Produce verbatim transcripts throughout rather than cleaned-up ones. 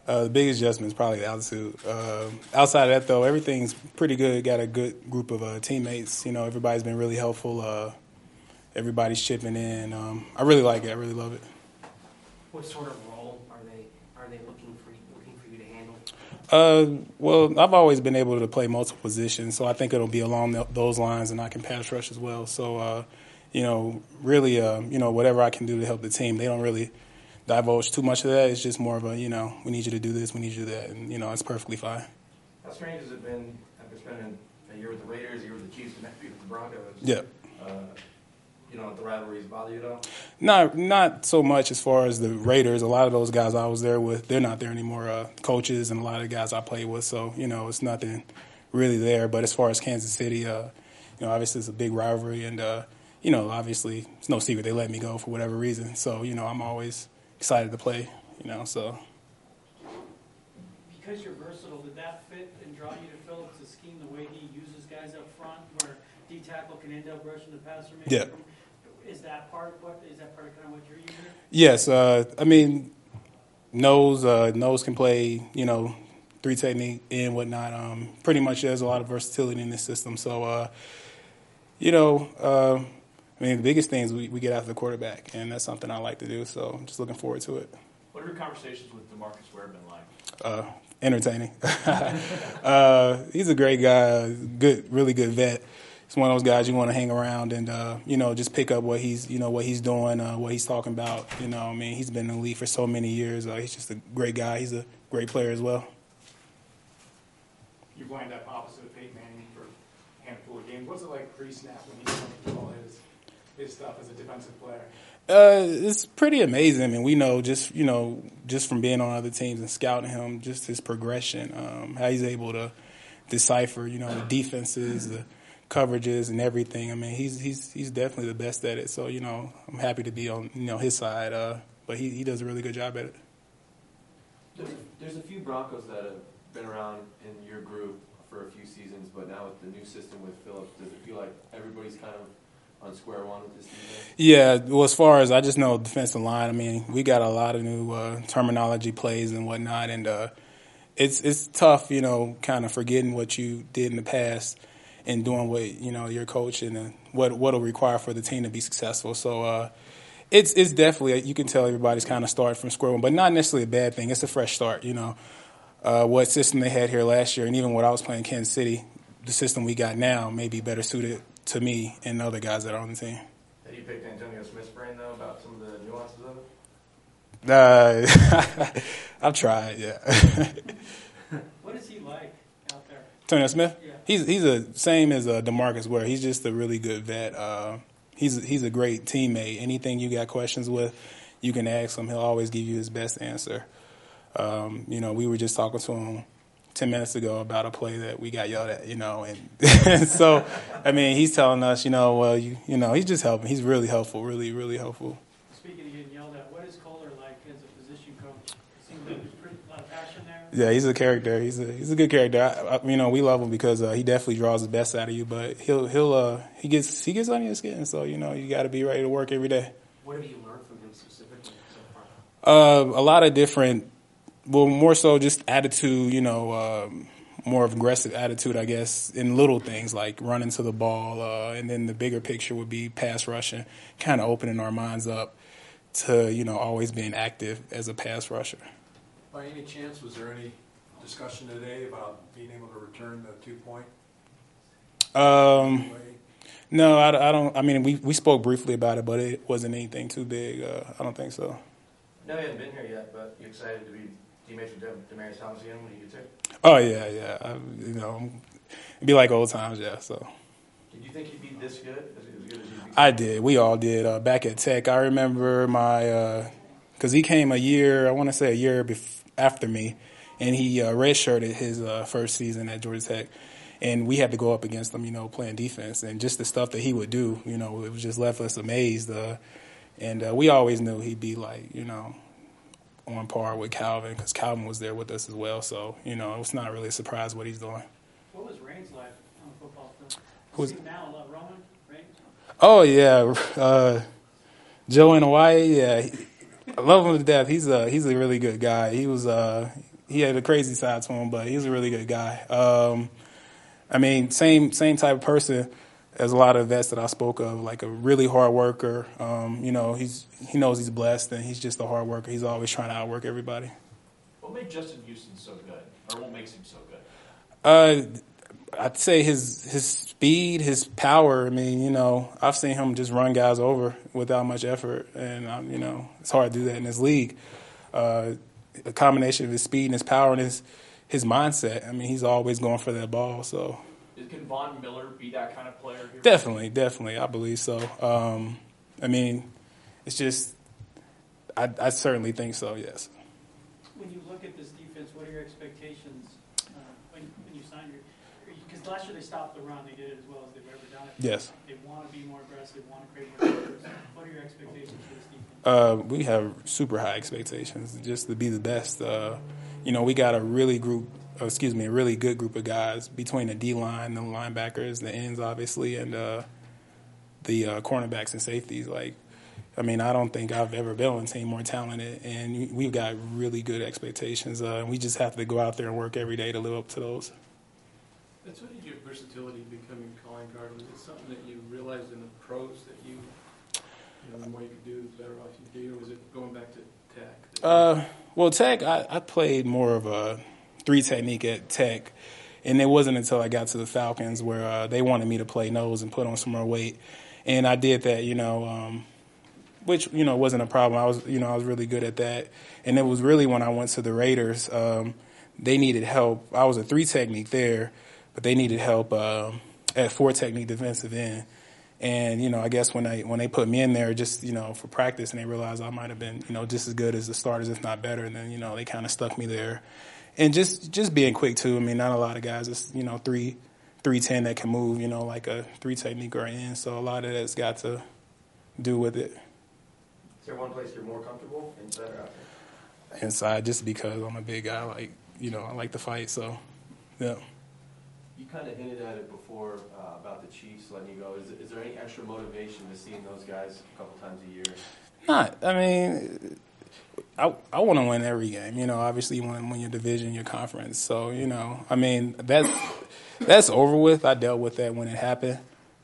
Uh, the biggest adjustment is probably the altitude. Uh, outside of that, though, everything's pretty good. Got a good group of uh, teammates. You know, everybody's been really helpful. Uh, everybody's chipping in. Um, I really like it. I really love it. What sort of role are they are they looking for you, looking for you to handle? Uh, well, I've always been able to play multiple positions, so I think it'll be along th- those lines, and I can pass rush as well. So, uh, you know, really, uh, you know, whatever I can do to help the team, they don't really divulge too much of that. It's just more of a, you know, we need you to do this, we need you to do that, and, you know, it's perfectly fine. How strange has it been after spending a year with the Raiders, a year with the Chiefs, and now with the Broncos? Yeah. Uh, you know, the rivalries bother you at all? Not, not so much as far as the Raiders. A lot of those guys I was there with, they're not there anymore, uh, coaches and a lot of the guys I played with. So, you know, it's nothing really there. But as far as Kansas City, uh, you know, obviously it's a big rivalry. And, uh, you know, obviously it's no secret they let me go for whatever reason. So, you know, I'm always excited to play, you know, so. Because you're versatile, did that fit and draw you to Phillips' scheme, the way he uses guys up front, where D-tackle can end up rushing the passer? Maybe? Yeah. Is that part of what is that part of kind of what you're using? Yes, uh, I mean, nose uh, nose can play, you know, three technique and whatnot. Um, pretty much there's a lot of versatility in this system. So, uh, you know, uh, I mean, the biggest thing is we, we get after the quarterback, and that's something I like to do. So I'm just looking forward to it. What are your conversations with DeMarcus Ware been like? Uh, entertaining. uh, he's a great guy, good, really good vet. He's one of those guys you want to hang around and, uh, you know, just pick up what he's, you know, what he's doing, uh, what he's talking about. You know, I mean, he's been in the league for so many years. Uh, he's just a great guy. He's a great player as well. You've lined up opposite of Peyton Manning for a handful of games. What's it like pre-snap when he's going through all his, his stuff as a defensive player? Uh, it's pretty amazing. I mean, we know just, you know, just from being on other teams and scouting him, just his progression, um, how he's able to decipher, you know, the defenses, the coverages and everything. I mean, he's he's he's definitely the best at it. So, you know, I'm happy to be on, you know, his side. Uh, but he, he does a really good job at it. There's, there's a few Broncos that have been around in your group for a few seasons, but now with the new system with Phillips, does it feel like everybody's kind of on square one with this defense? Yeah, well, as far as I just know defensive line, I mean, we got a lot of new uh, terminology plays and whatnot, and uh, it's it's tough, you know, kind of forgetting what you did in the past and doing what, you know, your coach and uh, what what'll require for the team to be successful. So uh, it's it's definitely, you can tell everybody's kind of started from square one, but not necessarily a bad thing. It's a fresh start, you know. Uh, what system they had here last year, and even when I was playing Kansas City, the system we got now may be better suited to me and other guys that are on the team. Have you picked Antonio Smith's brain, though, about some of the nuances of it? Uh, I've tried, yeah. What is he like out there? Antonio Smith? Yeah. He's he's a same as uh, DeMarcus Ware. He's just a really good vet. Uh, he's he's a great teammate. Anything you got questions with, you can ask him. He'll always give you his best answer. Um, you know, we were just talking to him ten minutes ago about a play that we got yelled at, you know, and so, I mean, he's telling us, you know, well, you you know, he's just helping. He's really helpful, really, really helpful. Speaking of getting yelled at, what is Kohler like as a position coach? It seems like there's pretty a lot of passion there. Yeah, he's a character. He's a he's a good character. I, I, you know, we love him because uh, he definitely draws the best out of you. But he'll he'll uh, he gets he gets under your skin. So you know, you got to be ready to work every day. What have you learned from him specifically so far? Uh, a lot of different. Well, more so just attitude. You know, um, more of aggressive attitude, I guess, in little things like running to the ball, uh, and then the bigger picture would be pass rushing, kind of opening our minds up to, you know, always being active as a pass rusher. By any chance, was there any discussion today about being able to return the two-point? Um, no, I, I don't. I mean, we, we spoke briefly about it, but it wasn't anything too big. Uh, I don't think so. No, you haven't been here yet, but you excited to be teammates with Dem- Demaryius Thomas again when you get to? Oh, yeah, yeah. I, you know, it'd be like old times, yeah, so. Did you think he'd be this good? As, as good as he'd be? I did. We all did. Uh, back at Tech, I remember my because uh, he came a year, I want to say a year bef- after me, and he uh, redshirted his uh, first season at Georgia Tech. And we had to go up against him, you know, playing defense. And just the stuff that he would do, you know, it was just left us amazed. Uh, and uh, we always knew he'd be like, you know, on par with Calvin because Calvin was there with us as well. So, you know, it's not really a surprise what he's doing. What was Reigns like on the football field? Who's See now, uh, Roman Reigns? Oh, yeah. Uh, Joe in Hawaii, yeah. He, I love him to death. He's a, he's a really good guy. He was uh, he had a crazy side to him, but he was a really good guy. Um, I mean, same same type of person as a lot of vets that I spoke of, like a really hard worker. Um, you know, he's he knows he's blessed, and he's just a hard worker. He's always trying to outwork everybody. What made Justin Houston so good, or what makes him so good? Uh, I'd say his his speed, his power. I mean, you know, I've seen him just run guys over without much effort, and um, you know, it's hard to do that in this league. Uh, a combination of his speed and his power and his his mindset. I mean, he's always going for that ball. So, Can Von Miller be that kind of player here? definitely, definitely, I believe so. Um, I mean, it's just, I, I certainly think so. Yes. When you look at this defense, what are your expectations uh, when, when you signed your? Because last year they stopped the run, they did it as well as they've ever done it. Yes. They want to be more aggressive, want to create more numbers. What are your expectations for this defense? Uh, we have super high expectations just to be the best. Uh, you know, we got a really group, uh, excuse me, a really good group of guys between the D line, the linebackers, the ends, obviously, and uh, the uh, cornerbacks and safeties. Like, I mean, I don't think I've ever been on a team more talented, and we've got really good expectations. Uh, and we just have to go out there and work every day to live up to those. That's what did your versatility becoming calling guard? Was it something that you realized in the pros that you, you know, the more you could do, the better off you'd be, or was it going back to Tech? Uh, well, Tech, I, I played more of a three technique at Tech, and it wasn't until I got to the Falcons where uh, they wanted me to play nose and put on some more weight, and I did that, you know, um, which, you know, wasn't a problem. I was, you know, I was really good at that, and it was really when I went to the Raiders, um, they needed help. I was a three technique there, but they needed help uh, at four technique defensive end. And, you know, I guess when they when they put me in there just, you know, for practice and they realized I might have been, you know, just as good as the starters, if not better, and then, you know, they kind of stuck me there. And just just being quick, too. I mean, not a lot of guys, it's, you know, three, three ten that can move, you know, like a three technique or an end. So a lot of that's got to do with it. Is there one place you're more comfortable, inside or out there? Inside, just because I'm a big guy, like, you know, I like to fight, so, yeah. You kind of hinted at it before uh, about the Chiefs letting you go. Is, is there any extra motivation to seeing those guys a couple times a year? Not. I mean, I I want to win every game. You know, obviously you want to win your division, your conference. So, you know, I mean, that's, that's over with. I dealt with that when it happened.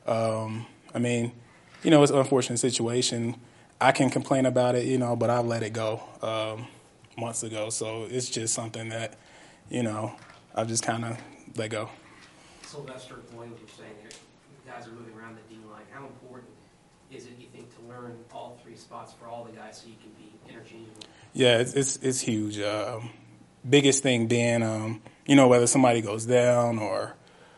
Um, I mean, you know, it's an unfortunate situation. I can complain about it, you know, but I've let it go um, months ago. So it's just something that, you know, I've just kind of let go. Sylvester Williams was saying that guys are moving around the D line. How important is it, you think, to learn all three spots for all the guys so you can be interchangeable? Yeah, it's it's, it's huge. Um, biggest thing being, um, you know, whether somebody goes down or,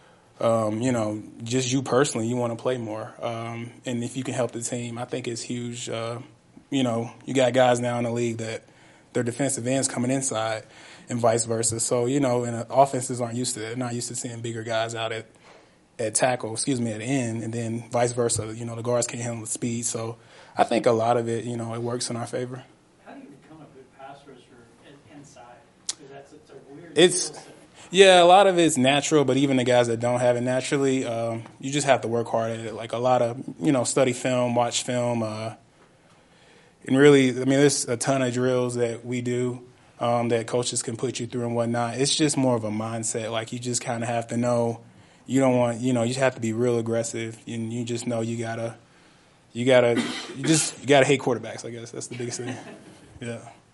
um, you know, just you personally, you want to play more. Um, and if you can help the team, I think it's huge. Uh, you know, you got guys now in the league that their defensive ends coming inside and vice versa. So, you know, and offenses aren't used to that. They're not used to seeing bigger guys out at, at tackle, excuse me, at end, and then vice versa. You know, the guards can't handle the speed. So I think a lot of it, you know, it works in our favor. How do you become a good pass rusher in- inside? Because that's it's a weird It's skill set. Yeah, a lot of it's natural, but even the guys that don't have it naturally, um, you just have to work hard at it. Like a lot of, you know, study film, watch film, uh, and really, I mean, there's a ton of drills that we do um, that coaches can put you through and whatnot. It's just more of a mindset. Like you just kind of have to know, you don't want, you know, you have to be real aggressive, and you just know you gotta, you gotta, you just you gotta hate quarterbacks. I guess that's the biggest thing. Yeah.